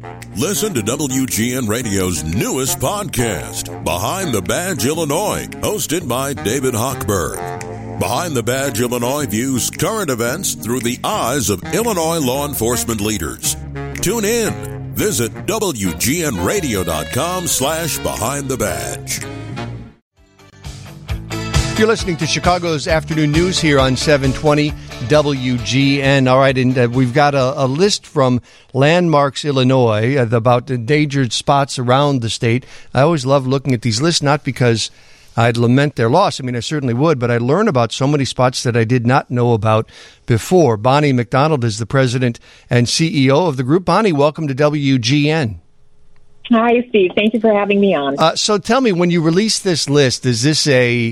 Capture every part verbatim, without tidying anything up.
Listen to W G N Radio's newest podcast, Behind the Badge Illinois, hosted by David Hochberg. Behind the Badge Illinois views current events through the eyes of Illinois law enforcement leaders. Tune in. Visit W G N radio dot com slash behind the badge. You're listening to Chicago's Afternoon News here on seven twenty W G N. All right, and uh, we've got a, a list from Landmarks, Illinois, uh, about endangered spots around the state. I always love looking at these lists, not because I'd lament their loss. I mean, I certainly would, but I learn about so many spots that I did not know about before. Bonnie McDonald is the president and C E O of the group. Bonnie, welcome to W G N. Hi, Steve. Thank you for having me on. Uh, so tell me, when you release this list, is this a...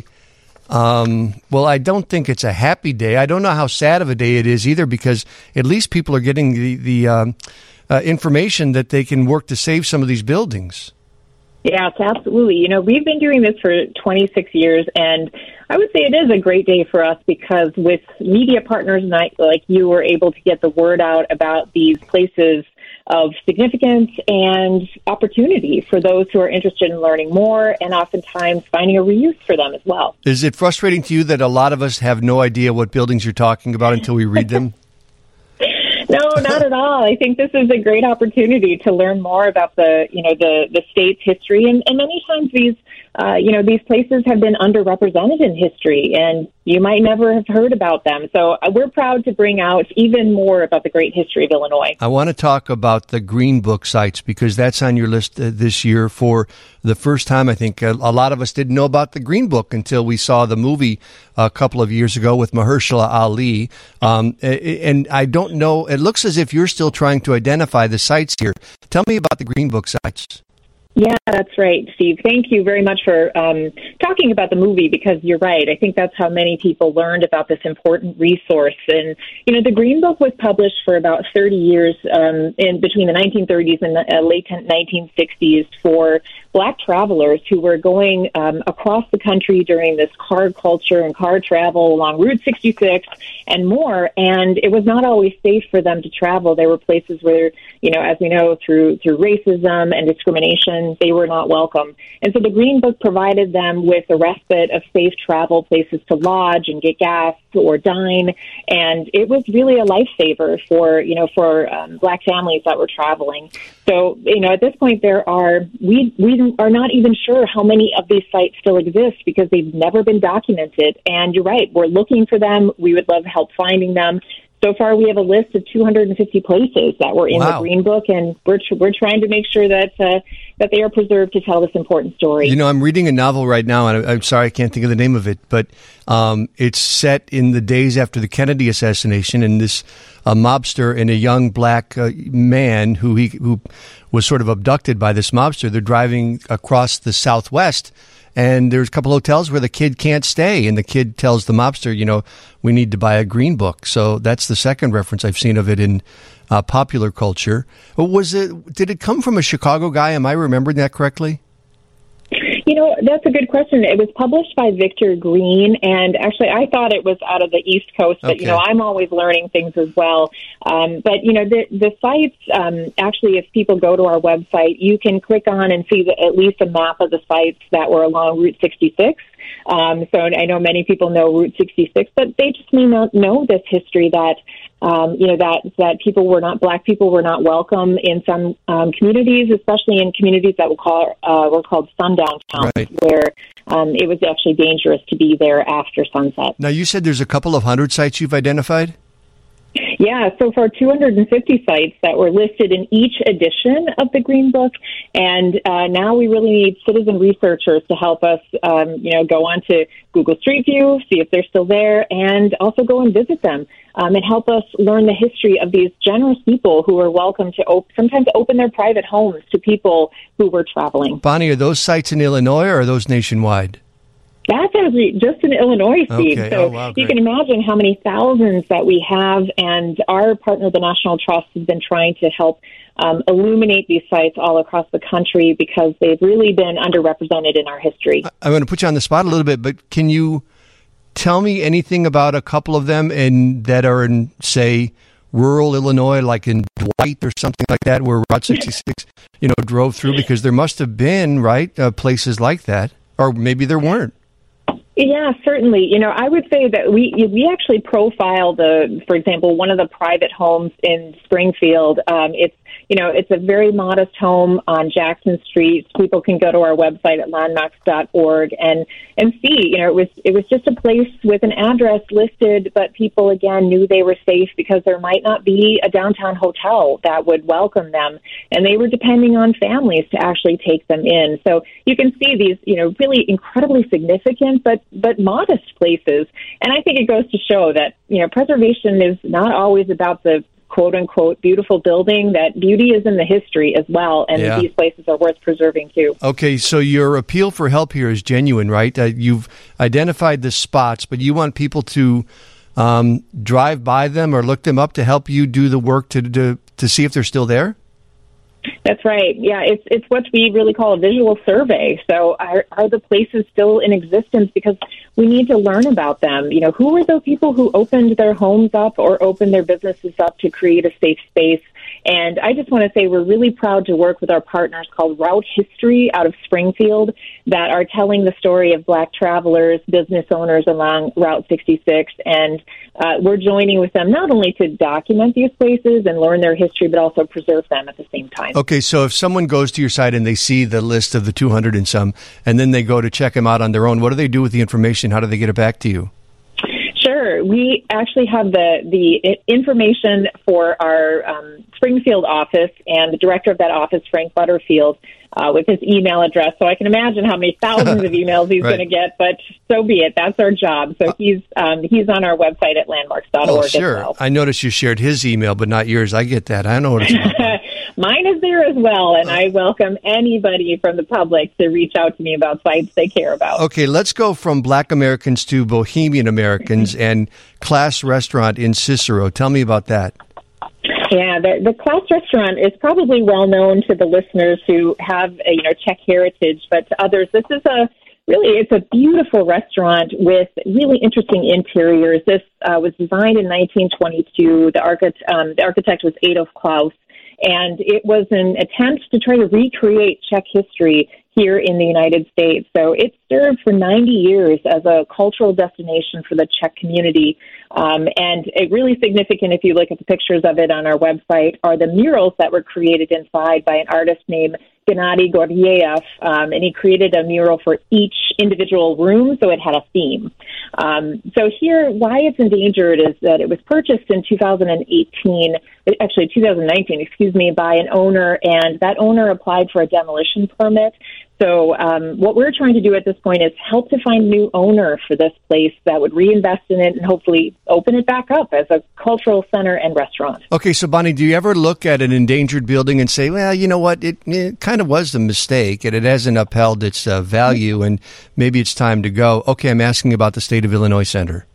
Um, well, I don't think it's a happy day. I don't know how sad of a day it is either, because at least people are getting the, the um, uh, information that they can work to save some of these buildings. Yes, absolutely. You know, we've been doing this for twenty-six years, and I would say it is a great day for us because with media partners like you, we're able to get the word out about these places of significance and opportunity for those who are interested in learning more and oftentimes finding a reuse for them as well. Is it frustrating to you that a lot of us have no idea what buildings you're talking about until we read them? No, not at all. I think this is a great opportunity to learn more about the, you know, the, the state's history. And, and many times these, uh, you know, these places have been underrepresented in history, and you might never have heard about them. So we're proud to bring out even more about the great history of Illinois. I want to talk about the Green Book sites, because that's on your list uh, this year for the first time. I think a, a lot of us didn't know about the Green Book until we saw the movie a couple of years ago with Mahershala Ali. Um, and I don't know, it looks as if you're still trying to identify the sites here. Tell me about the Green Book sites. Yeah, that's right, Steve. Thank you very much for um, talking about the movie, because you're right. I think that's how many people learned about this important resource. And, you know, the Green Book was published for about thirty years um, in between the nineteen thirties and the uh, late nineteen sixties for Black travelers who were going um, across the country during this car culture and car travel along Route sixty-six and more. And it was not always safe for them to travel. There were places where, you know, as we know, through through racism and discrimination, they were not welcome. And so the Green Book provided them with a respite of safe travel, places to lodge and get gas or dine. And it was really a lifesaver for, you know, for um, Black families that were traveling. So, you know, at this point, there are, we, we are not even sure how many of these sites still exist because they've never been documented. And you're right, we're looking for them. We would love help finding them. So far, we have a list of two hundred fifty places that were in wow. the Green Book, and we're tr- we're trying to make sure that uh, that they are preserved to tell this important story. You know, I'm reading a novel right now, and I'm sorry I can't think of the name of it, but um, it's set in the days after the Kennedy assassination, and this a mobster and a young black uh, man who he who was sort of abducted by this mobster. They're driving across the Southwest. And there's a couple hotels where the kid can't stay. And the kid tells the mobster, you know, we need to buy a Green Book. So that's the second reference I've seen of it in uh, popular culture. Was it? Did it come from a Chicago guy? Am I remembering that correctly? You know, that's a good question. It was published by Victor Green, and actually I thought it was out of the East Coast, but, okay. you know, I'm always learning things as well. Um, but, you know, the, the sites, um, actually, if people go to our website, you can click on and see the, at least a map of the sites that were along Route sixty-six. Um, so I know many people know Route sixty-six, but they just may not know this history that, um, you know, that, that people were not, Black people were not welcome in some um, communities, especially in communities that were, call, uh, were called sundown towns, right. where um, it was actually dangerous to be there after sunset. Now, you said there's a couple of hundred sites you've identified? Yeah, so far two hundred fifty sites that were listed in each edition of the Green Book, and uh, now we really need citizen researchers to help us, um, you know, go on to Google Street View, see if they're still there, and also go and visit them um, and help us learn the history of these generous people who are welcome to op- sometimes open their private homes to people who were traveling. Bonnie, are those sites in Illinois or are those nationwide? That's actually just in Illinois, Steve. Okay. So oh, wow, you can imagine how many thousands that we have, and our partner, the National Trust, has been trying to help um, illuminate these sites all across the country because they've really been underrepresented in our history. I'm going to put you on the spot a little bit, but can you tell me anything about a couple of them and that are in, say, rural Illinois, like in Dwight or something like that, where Route sixty-six, you know, drove through? Because there must have been, right, uh, places like that, or maybe there weren't. Yeah, certainly. You know, I would say that we we actually profile the, for example, one of the private homes in Springfield. Um, it's you know, it's a very modest home on Jackson Street. People can go to our website at landmarks dot org and and see. You know, it was it was just a place with an address listed, but people again knew they were safe because there might not be a downtown hotel that would welcome them, and they were depending on families to actually take them in. So you can see these, you know, really incredibly significant, but but modest places. And I think it goes to show that, you know, preservation is not always about the quote-unquote beautiful building, that beauty is in the history as well, and yeah. these places are worth preserving too. Okay, so your appeal for help here is genuine, right? Uh, you've identified the spots, but you want people to um, drive by them or look them up to help you do the work to to, to see if they're still there? That's right. Yeah, it's it's what we really call a visual survey. So are, are the places still in existence? Because we need to learn about them. You know, who were those people who opened their homes up or opened their businesses up to create a safe space? And I just want to say we're really proud to work with our partners called Route History out of Springfield that are telling the story of Black travelers, business owners along Route sixty-six. And uh, we're joining with them not only to document these places and learn their history, but also preserve them at the same time. Okay, so if someone goes to your site and they see the list of the two hundred and some, and then they go to check them out on their own, what do they do with the information? How do they get it back to you? Sure. We actually have the, the information for our um, Springfield office, and the director of that office, Frank Butterfield, uh, with his email address. So I can imagine how many thousands of emails he's right. going to get, but so be it. That's our job. So he's um, he's on our website at landmarks dot org oh, sure. as well. I noticed you shared his email, but not yours. I get that. I know what it's about. Mine is there as well, and I welcome anybody from the public to reach out to me about sites they care about. Okay, let's go from Black Americans to Bohemian Americans and Class Restaurant in Cicero. Tell me about that. Yeah, the, the Class Restaurant is probably well known to the listeners who have a, you know, Czech heritage, but to others, this is a really, it's a beautiful restaurant with really interesting interiors. This uh, was designed in nineteen twenty-two. The, architect, um, the architect was Adolf Klaus, and it was an attempt to try to recreate Czech history here in the United States. So it served for ninety years as a cultural destination for the Czech community. Um, and it really significant, if you look at the pictures of it on our website, are the murals that were created inside by an artist named Gennady Gordeev, um, and he created a mural for each individual room, so it had a theme. Um, so here, why it's endangered is that it was purchased in two thousand eighteen, actually two thousand nineteen, excuse me, by an owner, and that owner applied for a demolition permit. So um, what we're trying to do at this point is help to find a new owner for this place that would reinvest in it and hopefully open it back up as a cultural center and restaurant. Okay, so Bonnie, do you ever look at an endangered building and say, well, you know what, it, it kind of was a mistake and it hasn't upheld its uh, value and maybe it's time to go? Okay, I'm asking about the State of Illinois Center.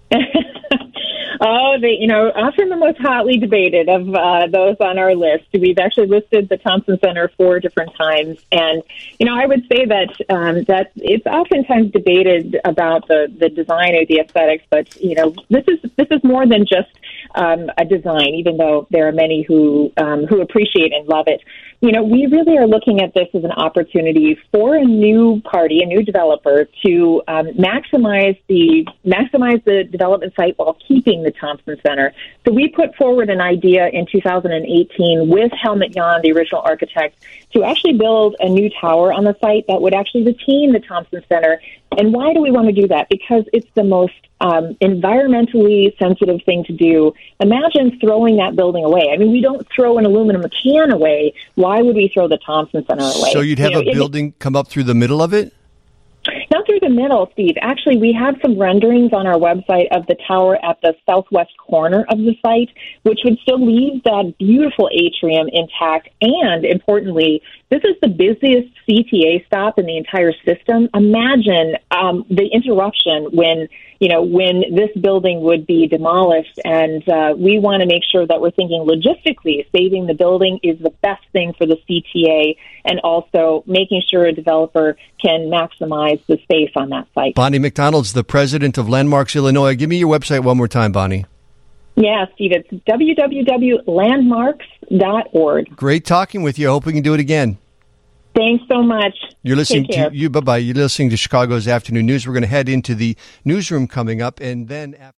Oh, they, you know, often the most hotly debated of uh, those on our list. We've actually listed the Thompson Center four different times, and you know, I would say that um, that it's oftentimes debated about the, the design or the aesthetics. But you know, this is this is more than just um, a design, even though there are many who um, who appreciate and love it. You know, we really are looking at this as an opportunity for a new party, a new developer, to um, maximize the maximize the development site while keeping the Thompson Center. So we put forward an idea in two thousand eighteen with Helmut Jahn, the original architect, to actually build a new tower on the site that would actually retain the Thompson Center. And why do we want to do that? Because it's the most um, environmentally sensitive thing to do. Imagine throwing that building away. I mean, we don't throw an aluminum can away. Why would we throw the Thompson Center away? So you'd have you know, a building it, come up through the middle of it? Not through the middle, Steve. Actually, we have some renderings on our website of the tower at the southwest corner of the site, which would still leave that beautiful atrium intact. And importantly, this is the busiest C T A stop in the entire system. Imagine um, the interruption when, you know, when this building would be demolished. And uh, we want to make sure that we're thinking logistically, saving the building is the best thing for the C T A, and also making sure a developer can maximize the space on that site. Bonnie McDonald's the president of Landmarks Illinois. Give me your website one more time, Bonnie. Yeah, Steve, it's w w w dot landmarks dot org. Great talking with you. I hope we can do it again. Thanks so much. You're listening Take care. to you. Bye bye. You're listening to Chicago's Afternoon News. We're going to head into the newsroom coming up, and then after